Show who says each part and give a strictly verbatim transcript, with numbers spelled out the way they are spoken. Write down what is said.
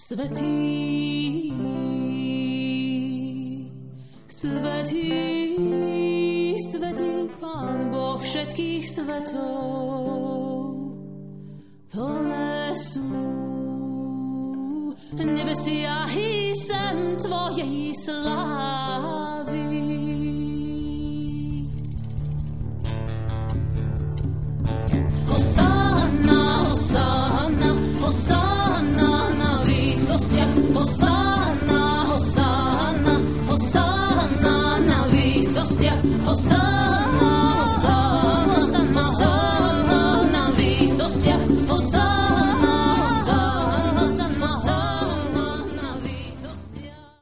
Speaker 1: Svetý, svetý, svetý Pán Boh všetkých svetov. Plné sú nebesia i sem tvojej slávy.